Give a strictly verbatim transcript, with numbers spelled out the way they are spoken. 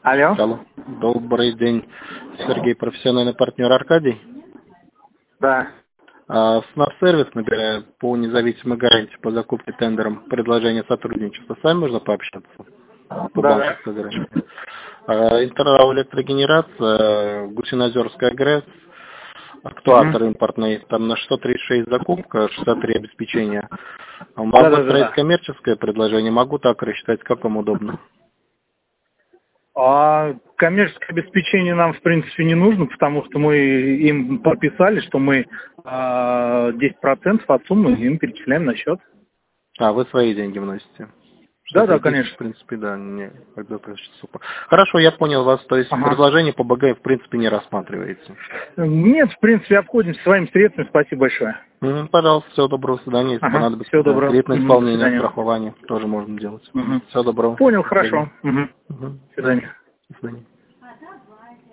Алло. Алло. Добрый день, Сергей, профессиональный партнер Аркадий. Да. А, СНАП-сервис набирает по независимой гарантии по закупке тендером предложение сотрудничества. С вами можно пообщаться по Да, банковской гарантии. А, Интеррау электрогенерация, Гусиноозерская ГРЭС, актуатор Угу. импортный, там на сто тридцать шесть закупка, шестьдесят три обеспечения. А Могу Да, да, да, отправить да. коммерческое предложение, могу так рассчитать, как вам удобно. А коммерческое обеспечение нам, в принципе, не нужно, потому что мы им подписали, что мы а, десять процентов от суммы им перечисляем на счет. А, вы свои деньги вносите. Да, да, шестьдесят тысяч, в конечно. принципе, да, не, как бы, супер. Хорошо, я понял вас, то есть Ага. предложение по БГ, в принципе, не рассматриваете. Нет, в принципе, обходимся своими средствами. Спасибо большое. Мгм, пожалуйста, всего доброго, до свидания, если Ага. понадобится, Всего да. доброго. Кредитное Угу. До исполнение, свидания. страхование тоже можно делать. Угу. Всего доброго, Понял, до свидания. хорошо. Угу. Мгм, До да, свидания. до свидания.